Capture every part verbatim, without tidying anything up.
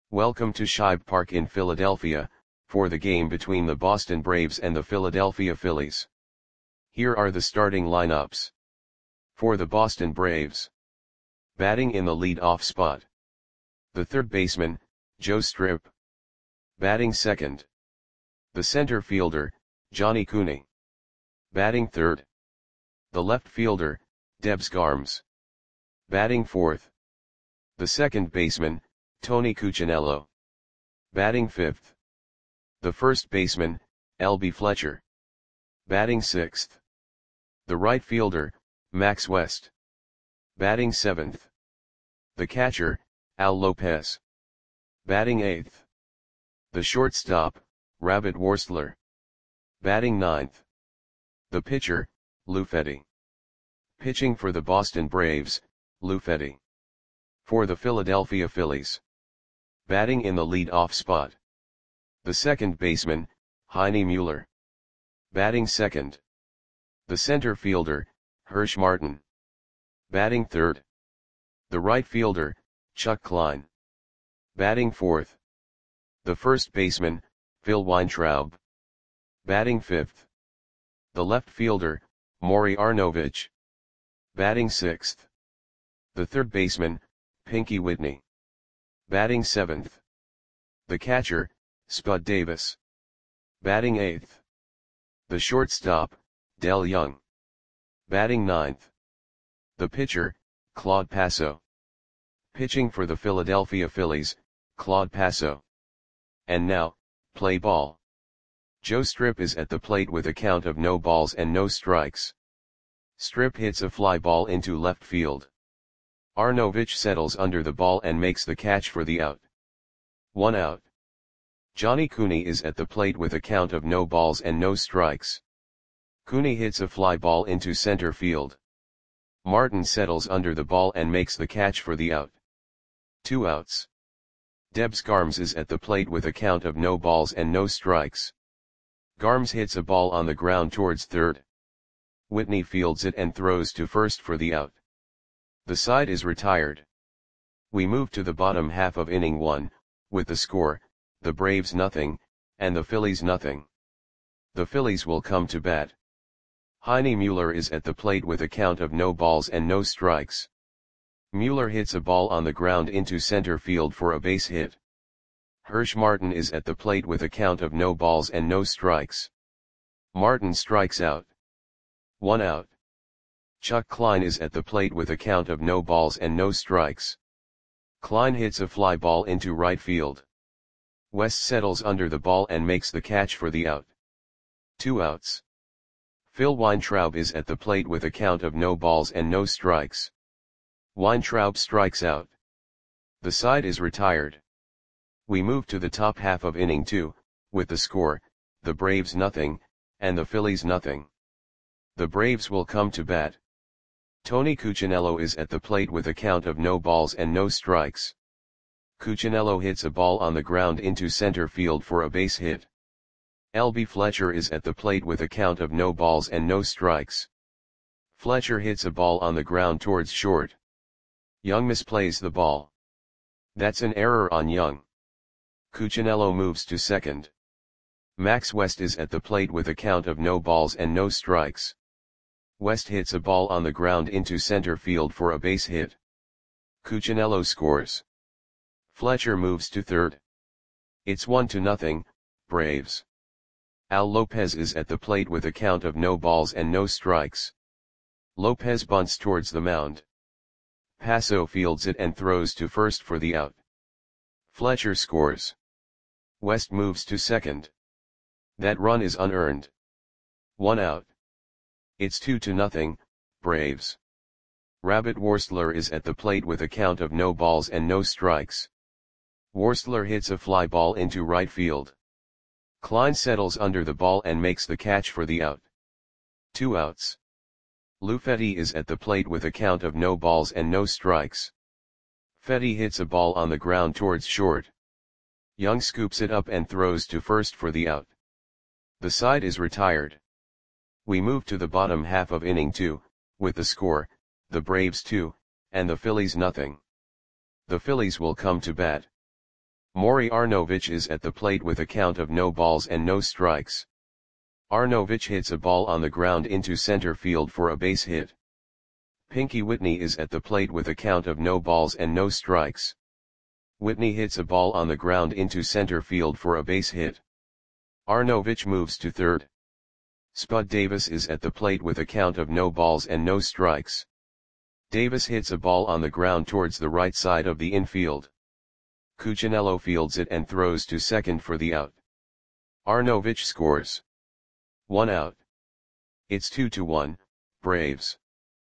Welcome to Shibe Park in Philadelphia, for the game between the Boston Braves and the Philadelphia Phillies. Here are the starting lineups. For the Boston Braves. Batting in the lead-off spot. The third baseman, Joe Strip. Batting second. The center fielder, Johnny Cooney. Batting third. The left fielder, Debs Garms. Batting fourth. The second baseman, Tony Cuccinello. Batting fifth. The first baseman, L B Fletcher. Batting sixth. The right fielder, Max West. Batting seventh. The catcher, Al Lopez. Batting eighth. The shortstop, Rabbit Worstler. Batting ninth. The pitcher, Lou Fetty. Pitching for the Boston Braves, Lou Fetty. For the Philadelphia Phillies. Batting in the lead-off spot. The second baseman, Heine Mueller. Batting second. The center fielder, Hirsch Martin. Batting third. The right fielder, Chuck Klein. Batting fourth. The first baseman, Phil Weintraub. Batting fifth. The left fielder, Maury Arnovich. Batting sixth. The third baseman, Pinky Whitney. Batting seventh. The catcher, Spud Davis. Batting eighth. The shortstop, Del Young. Batting ninth. The pitcher, Claude Passo. Pitching for the Philadelphia Phillies, Claude Passo. And now, play ball. Joe Strip is at the plate with a count of no balls and no strikes. Strip hits a fly ball into left field. Arnovich settles under the ball and makes the catch for the out. One out. Johnny Cooney is at the plate with a count of no balls and no strikes. Cooney hits a fly ball into center field. Martin settles under the ball and makes the catch for the out. Two outs. Debs Garms is at the plate with a count of no balls and no strikes. Garms hits a ball on the ground towards third. Whitney fields it and throws to first for the out. The side is retired. We move to the bottom half of inning one, with the score, the Braves nothing, and the Phillies nothing. The Phillies will come to bat. Heine Mueller is at the plate with a count of no balls and no strikes. Mueller hits a ball on the ground into center field for a base hit. Hirsch Martin is at the plate with a count of no balls and no strikes. Martin strikes out. One out. Chuck Klein is at the plate with a count of no balls and no strikes. Klein hits a fly ball into right field. West settles under the ball and makes the catch for the out. Two outs. Phil Weintraub is at the plate with a count of no balls and no strikes. Weintraub strikes out. The side is retired. We move to the top half of inning two, with the score, the Braves nothing, and the Phillies nothing. The Braves will come to bat. Tony Cuccinello is at the plate with a count of no balls and no strikes. Cuccinello hits a ball on the ground into center field for a base hit. L B Fletcher is at the plate with a count of no balls and no strikes. Fletcher hits a ball on the ground towards short. Young misplays the ball. That's an error on Young. Cuccinello moves to second. Max West is at the plate with a count of no balls and no strikes. West hits a ball on the ground into center field for a base hit. Cuccinello scores. Fletcher moves to third. It's one to nothing, Braves. Al Lopez is at the plate with a count of no balls and no strikes. Lopez bunts towards the mound. Passo fields it and throws to first for the out. Fletcher scores. West moves to second. That run is unearned. One out. It's two to nothing, Braves. Rabbit Worstler is at the plate with a count of no balls and no strikes. Worstler hits a fly ball into right field. Klein settles under the ball and makes the catch for the out. Two outs. Lou Fetty is at the plate with a count of no balls and no strikes. Fetty hits a ball on the ground towards short. Young scoops it up and throws to first for the out. The side is retired. We move to the bottom half of inning two, with the score, the Braves two, and the Phillies nothing. The Phillies will come to bat. Maury Arnovich is at the plate with a count of no balls and no strikes. Arnovich hits a ball on the ground into center field for a base hit. Pinky Whitney is at the plate with a count of no balls and no strikes. Whitney hits a ball on the ground into center field for a base hit. Arnovich moves to third. Spud Davis is at the plate with a count of no balls and no strikes. Davis hits a ball on the ground towards the right side of the infield. Cuccinello fields it and throws to second for the out. Arnovich scores. One out. It's two to one, Braves.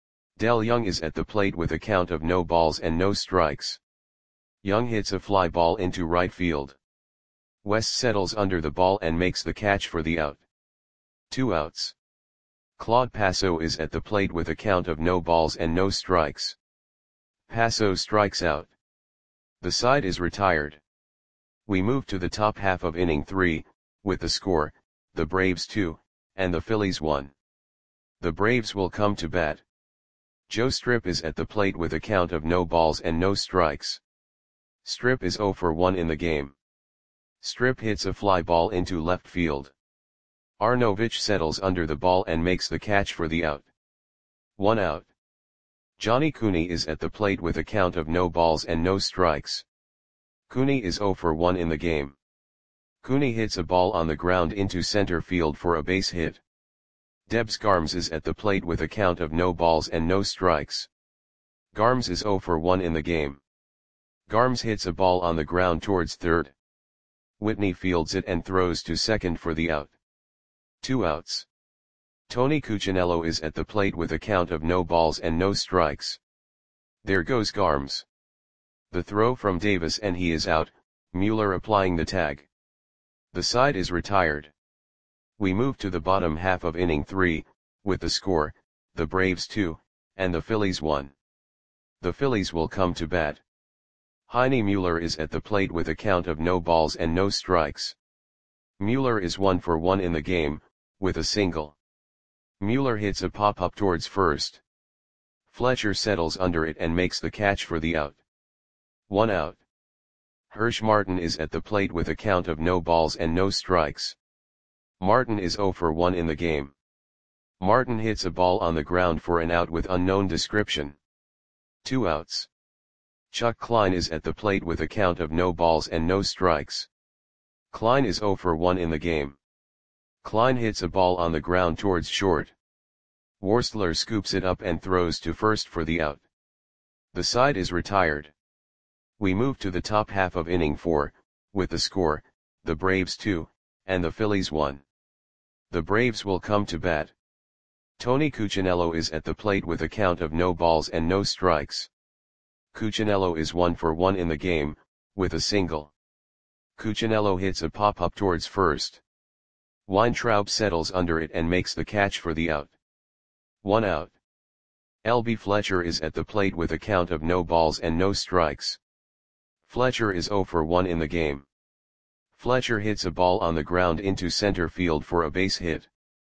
Del Young is at the plate with a count of no balls and no strikes. Young hits a fly ball into right field. West settles under the ball and makes the catch for the out. Two outs. Claude Passo is at the plate with a count of no balls and no strikes. Passo strikes out. The side is retired. We move to the top half of inning three, with the score, the Braves two, and the Phillies one. The Braves will come to bat. Joe Strip is at the plate with a count of no balls and no strikes. Strip is zero for one in the game. Strip hits a fly ball into left field. Arnovich settles under the ball and makes the catch for the out. One out. Johnny Cooney is at the plate with a count of no balls and no strikes. Cooney is zero for one in the game. Cooney hits a ball on the ground into center field for a base hit. Debs Garms is at the plate with a count of no balls and no strikes. Garms is zero for one in the game. Garms hits a ball on the ground towards third. Whitney fields it and throws to second for the out. Two outs. Tony Cuccinello is at the plate with a count of no balls and no strikes. There goes Garms. The throw from Davis and he is out, Mueller applying the tag. The side is retired. We move to the bottom half of inning three, with the score, the Braves two, and the Phillies one. The Phillies will come to bat. Heine Mueller is at the plate with a count of no balls and no strikes. Mueller is one for one in the game, with a single. Mueller hits a pop-up towards first. Fletcher settles under it and makes the catch for the out. One out. Hirsch Martin is at the plate with a count of no balls and no strikes. Martin is zero for one in the game. Martin hits a ball on the ground for an out with unknown description. Two outs. Chuck Klein is at the plate with a count of no balls and no strikes. Klein is zero for one in the game. Klein hits a ball on the ground towards short. Worstler scoops it up and throws to first for the out. The side is retired. We move to the top half of inning four, with the score, the Braves two, and the Phillies one. The Braves will come to bat. Tony Cuccinello is at the plate with a count of no balls and no strikes. Cuccinello is one for one in the game, with a single. Cuccinello hits a pop-up towards first. Weintraub settles under it and makes the catch for the out. One out. L B Fletcher is at the plate with a count of no balls and no strikes. Fletcher is zero for one in the game. Fletcher hits a ball on the ground into center field for a base hit.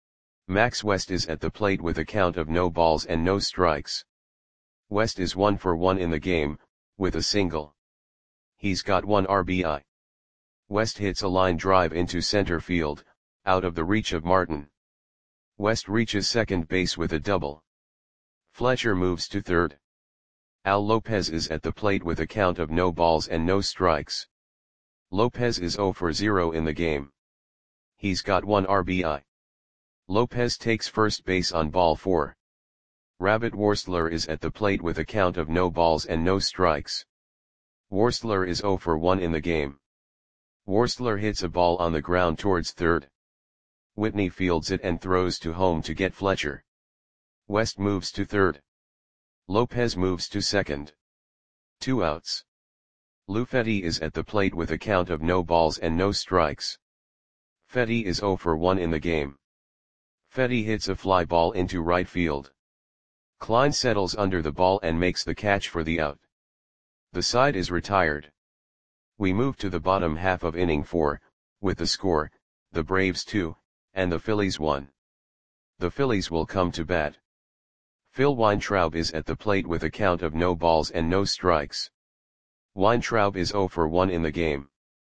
Max West is at the plate with a count of no balls and no strikes. West is one for one in the game, with a single. He's got one R B I. West hits a line drive into center field, out of the reach of Martin. West reaches second base with a double. Fletcher moves to third. Al Lopez is at the plate with a count of no balls and no strikes. Lopez is zero for zero in the game. He's got one R B I. Lopez takes first base on ball four. Rabbit Worstler is at the plate with a count of no balls and no strikes. Worstler is zero for one in the game. Worstler hits a ball on the ground towards third. Whitney fields it and throws to home to get Fletcher. West moves to third. Lopez moves to second. Two outs. Lou Fetty is at the plate with a count of no balls and no strikes. Fetty is zero for one in the game. Fetty hits a fly ball into right field. Klein settles under the ball and makes the catch for the out. The side is retired. We move to the bottom half of inning four, with the score, the Braves two, and the Phillies one. The Phillies will come to bat. Phil Weintraub is at the plate with a count of no balls and no strikes. Weintraub is zero for one in the game.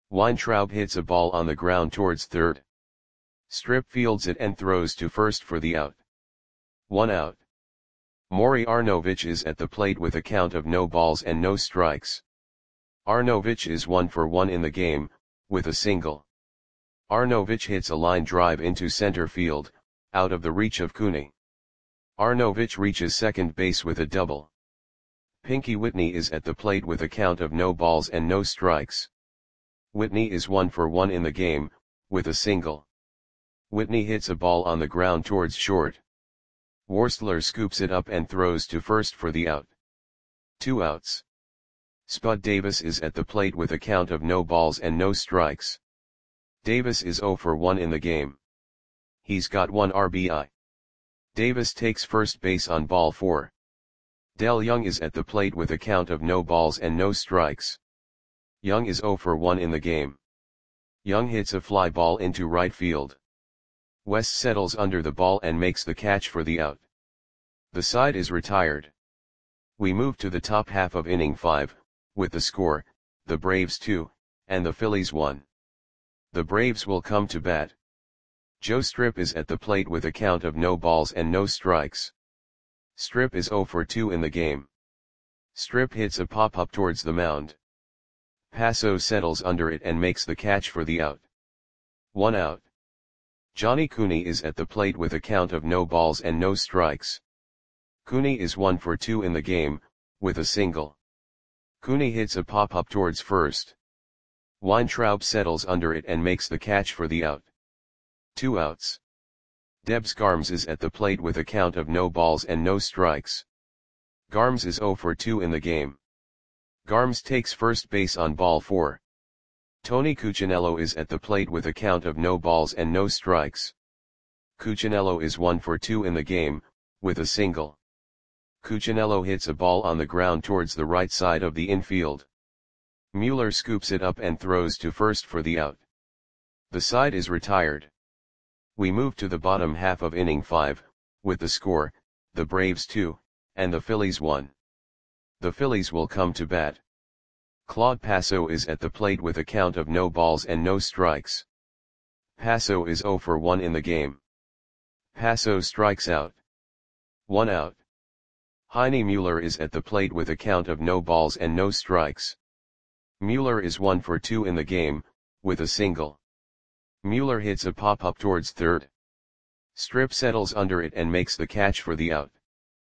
Weintraub hits a ball on the ground towards third. Strip fields it and throws to first for the out. One out. Maury Arnovich is at the plate with a count of no balls and no strikes. Arnovich is one for one in the game, with a single. Arnovich hits a line drive into center field, out of the reach of Cooney. Arnovich reaches second base with a double. Pinky Whitney is at the plate with a count of no balls and no strikes. Whitney is one for one in the game, with a single. Whitney hits a ball on the ground towards short. Worstler scoops it up and throws to first for the out. Two outs. Spud Davis is at the plate with a count of no balls and no strikes. Davis is zero for one in the game. He's got one R B I. Davis takes first base on ball four. Del Young is at the plate with a count of no balls and no strikes. Young is zero for one in the game. Young hits a fly ball into right field. West settles under the ball and makes the catch for the out. The side is retired. We move to the top half of inning five, with the score, the Braves two, and the Phillies one. The Braves will come to bat. Joe Strip is at the plate with a count of no balls and no strikes. Strip is zero for two in the game. Strip hits a pop-up towards the mound. Passo settles under it and makes the catch for the out. One out. Johnny Cooney is at the plate with a count of no balls and no strikes. Cooney is one for two in the game, with a single. Cooney hits a pop-up towards first. Weintraub settles under it and makes the catch for the out. Two outs. Debs Garms is at the plate with a count of no balls and no strikes. Garms is zero for two in the game. Garms takes first base on ball four. Tony Cuccinello is at the plate with a count of no balls and no strikes. Cuccinello is one for two in the game, with a single. Cuccinello hits a ball on the ground towards the right side of the infield. Mueller scoops it up and throws to first for the out. The side is retired. We move to the bottom half of inning five, with the score, the Braves two, and the Phillies one. The Phillies will come to bat. Claude Passo is at the plate with a count of no balls and no strikes. Passo is zero for one in the game. Passo strikes out. One out. Heine Mueller is at the plate with a count of no balls and no strikes. Mueller is one for two in the game, with a single. Mueller hits a pop-up towards third. Strip settles under it and makes the catch for the out.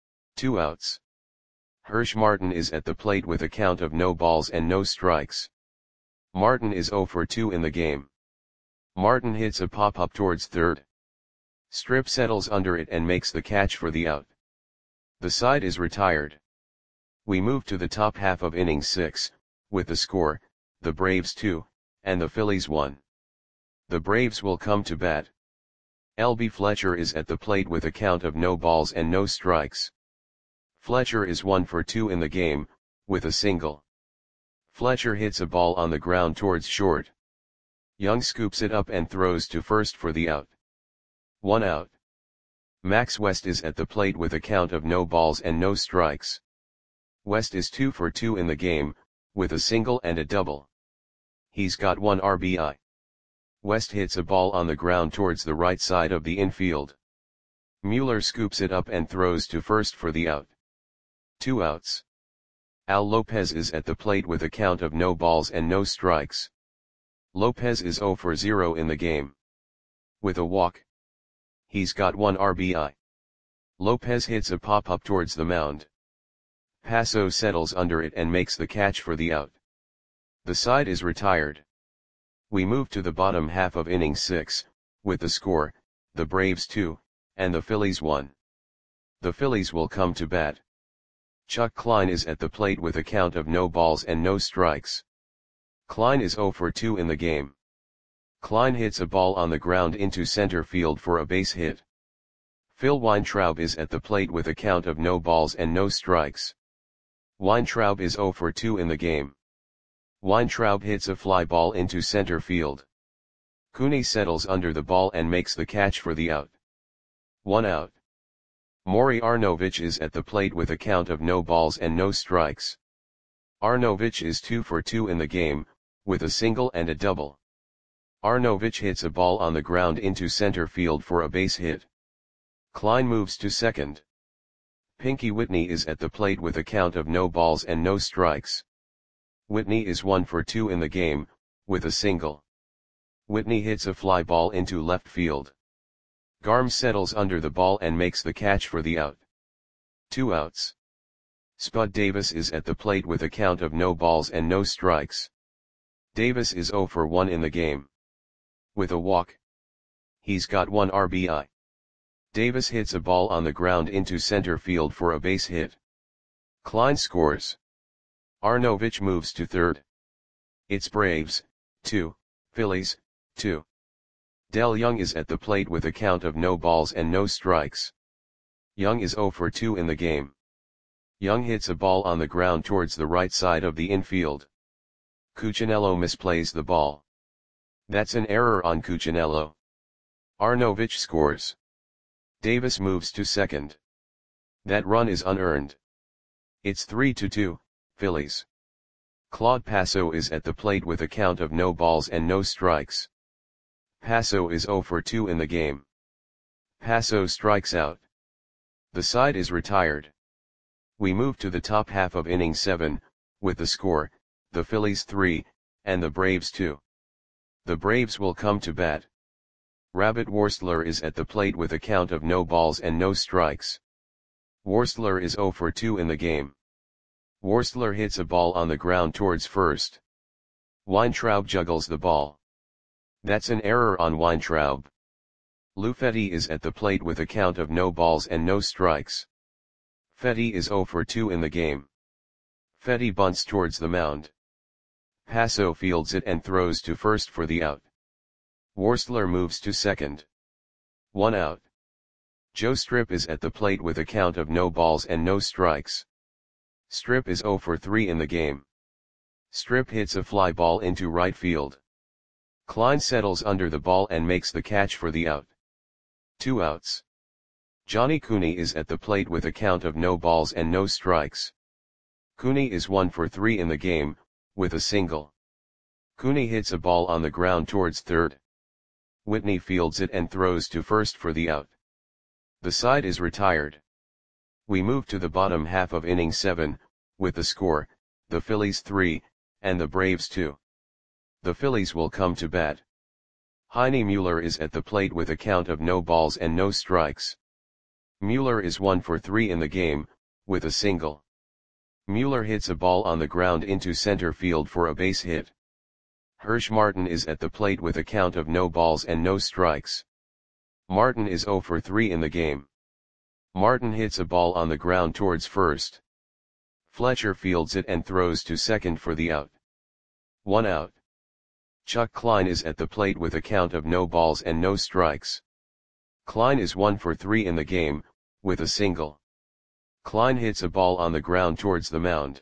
Two outs. Hirsch Martin is at the plate with a count of no balls and no strikes. Martin is zero for two in the game. Martin hits a pop-up towards third. Strip settles under it and makes the catch for the out. The side is retired. We move to the top half of inning six, with the score, the Braves two, and the Phillies one. The Braves will come to bat. L B Fletcher is at the plate with a count of no balls and no strikes. Fletcher is one for two in the game, with a single. Fletcher hits a ball on the ground towards short. Young scoops it up and throws to first for the out. One out. Max West is at the plate with a count of no balls and no strikes. West is two for two in the game, with a single and a double. He's got one R B I. West hits a ball on the ground towards the right side of the infield. Mueller scoops it up and throws to first for the out. Two outs. Al Lopez is at the plate with a count of no balls and no strikes. Lopez is zero for zero in the game. With a walk. He's got one R B I. Lopez hits a pop-up towards the mound. Passo settles under it and makes the catch for the out. The side is retired. We move to the bottom half of inning six, with the score, the Braves two, and the Phillies one. The Phillies will come to bat. Chuck Klein is at the plate with a count of no balls and no strikes. Klein is zero for two in the game. Klein hits a ball on the ground into center field for a base hit. Phil Weintraub is at the plate with a count of no balls and no strikes. Weintraub is zero for two in the game. Weintraub hits a fly ball into center field. Cooney settles under the ball and makes the catch for the out. One out. Maury Arnovich is at the plate with a count of no balls and no strikes. Arnovich is two for two in the game, with a single and a double. Arnautovic hits a ball on the ground into center field for a base hit. Klein moves to second. Pinky Whitney is at the plate with a count of no balls and no strikes. Whitney is one for two in the game, with a single. Whitney hits a fly ball into left field. Garm settles under the ball and makes the catch for the out. Two outs. Spud Davis is at the plate with a count of no balls and no strikes. Davis is oh for one in the game. With a walk. He's got one R B I. Davis hits a ball on the ground into center field for a base hit. Klein scores. Arnautovic moves to third. It's Braves, two, Phillies, two. Del Young is at the plate with a count of no balls and no strikes. Young is oh for two in the game. Young hits a ball on the ground towards the right side of the infield. Cuccinello misplays the ball. That's an error on Cuccinello. Arnautovic scores. Davis moves to second. That run is unearned. It's three to two, Phillies. Claude Passo is at the plate with a count of no balls and no strikes. Passo is oh for two in the game. Passo strikes out. The side is retired. We move to the top half of inning seven, with the score, the Phillies three, and the Braves two. The Braves will come to bat. Rabbit Worstler is at the plate with a count of no balls and no strikes. Worstler is oh for two in the game. Worstler hits a ball on the ground towards first. Weintraub juggles the ball. That's an error on Weintraub. Lou Fetty is at the plate with a count of no balls and no strikes. Fetty is oh for two in the game. Fetty bunts towards the mound. Passo fields it and throws to first for the out. Worstler moves to second. One out. Joe Strip is at the plate with a count of no balls and no strikes. Strip is oh for three in the game. Strip hits a fly ball into right field. Klein settles under the ball and makes the catch for the out. Two outs. Johnny Cooney is at the plate with a count of no balls and no strikes. Cooney is one for three in the game, with a single. Cooney hits a ball on the ground towards third. Whitney fields it and throws to first for the out. The side is retired. We move to the bottom half of inning seven, with the score, the Phillies three, and the Braves two. The Phillies will come to bat. Heine Mueller is at the plate with a count of no balls and no strikes. Mueller is one for three in the game, with a single. Mueller hits a ball on the ground into center field for a base hit. Hirsch Martin is at the plate with a count of no balls and no strikes. Martin is oh for three in the game. Martin hits a ball on the ground towards first. Fletcher fields it and throws to second for the out. One out. Chuck Klein is at the plate with a count of no balls and no strikes. Klein is one for three in the game, with a single. Klein hits a ball on the ground towards the mound.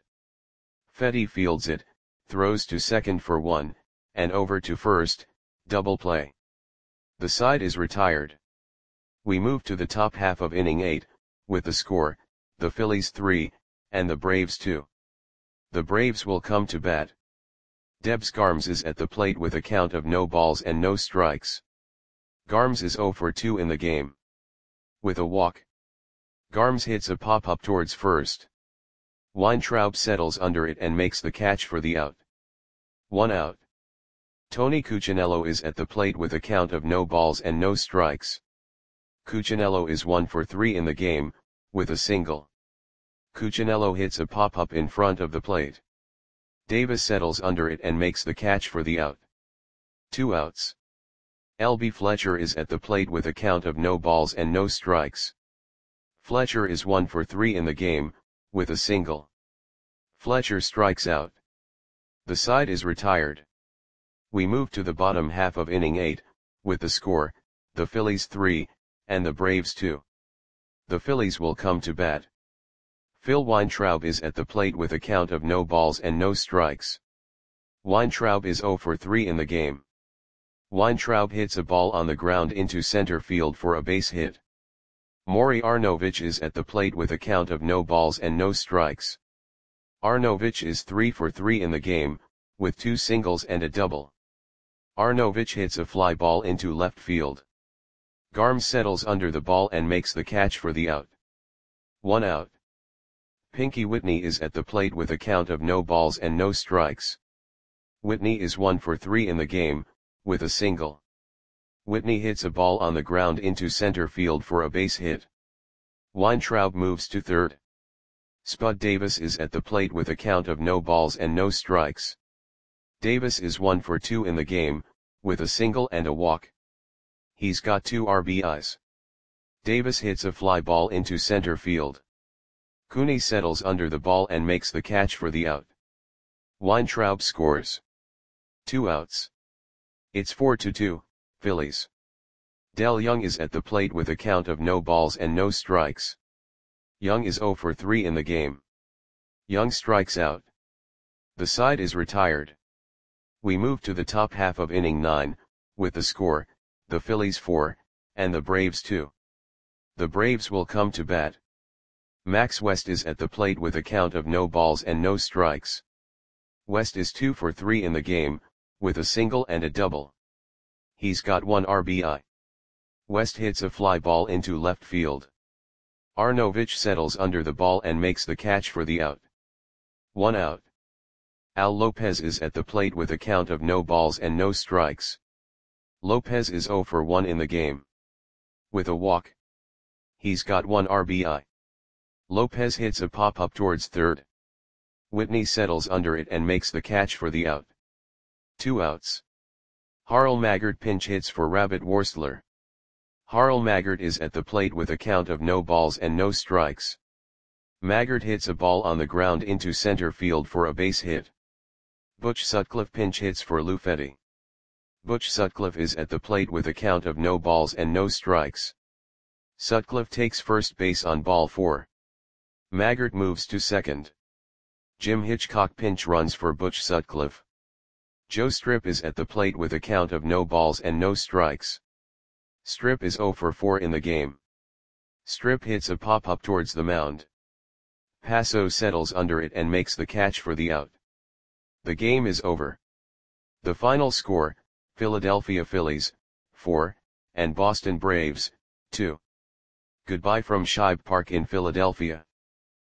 Fetty fields it, throws to second for one, and over to first, double play. The side is retired. We move to the top half of inning eight, with the score, the Phillies three, and the Braves two. The Braves will come to bat. Debs Garms is at the plate with a count of no balls and no strikes. Garms is oh for two in the game. With a walk. Garms hits a pop-up towards first. Weintraub settles under it and makes the catch for the out. One out. Tony Cuccinello is at the plate with a count of no balls and no strikes. Cuccinello is one for three in the game, with a single. Cuccinello hits a pop-up in front of the plate. Davis settles under it and makes the catch for the out. Two outs. L B Fletcher is at the plate with a count of no balls and no strikes. Fletcher is one for three in the game, with a single. Fletcher strikes out. The side is retired. We move to the bottom half of inning eight, with the score, the Phillies three, and the Braves two. The Phillies will come to bat. Phil Weintraub is at the plate with a count of no balls and no strikes. Weintraub is oh for three in the game. Weintraub hits a ball on the ground into center field for a base hit. Maury Arnautovic is at the plate with a count of no balls and no strikes. Arnautovic is three for three in the game, with two singles and a double. Arnovich hits a fly ball into left field. Garm settles under the ball and makes the catch for the out. One out. Pinky Whitney is at the plate with a count of no balls and no strikes. Whitney is one for three in the game, with a single. Whitney hits a ball on the ground into center field for a base hit. Weintraub moves to third. Spud Davis is at the plate with a count of no balls and no strikes. Davis is one for two in the game, with a single and a walk. He's got two R B Is. Davis hits a fly ball into center field. Cooney settles under the ball and makes the catch for the out. Weintraub scores. Two outs. It's four to two, Phillies. Del Young is at the plate with a count of no balls and no strikes. Young is zero for three in the game. Young strikes out. The side is retired. We move to the top half of inning nine, with the score, the Phillies four, and the Braves two. The Braves will come to bat. Max West is at the plate with a count of no balls and no strikes. West is two for three in the game, with a single and a double. He's got one R B I. West hits a fly ball into left field. Arnovich settles under the ball and makes the catch for the out. One out. Al Lopez is at the plate with a count of no balls and no strikes. Lopez is zero for one in the game. With a walk. He's got one R B I. Lopez hits a pop-up towards third. Whitney settles under it and makes the catch for the out. Two outs. Harl Maggard pinch hits for Rabbit Worsler. Harl Maggard is at the plate with a count of no balls and no strikes. Maggard hits a ball on the ground into center field for a base hit. Butch Sutcliffe pinch hits for Lou Fetty. Butch Sutcliffe is at the plate with a count of no balls and no strikes. Sutcliffe takes first base on ball four. Maggard moves to second. Jim Hitchcock pinch runs for Butch Sutcliffe. Joe Strip is at the plate with a count of no balls and no strikes. Strip is zero for four in the game. Strip hits a pop-up towards the mound. Paso settles under it and makes the catch for the out. The game is over. The final score, Philadelphia Phillies, four, and Boston Braves, two. Goodbye from Shibe Park in Philadelphia.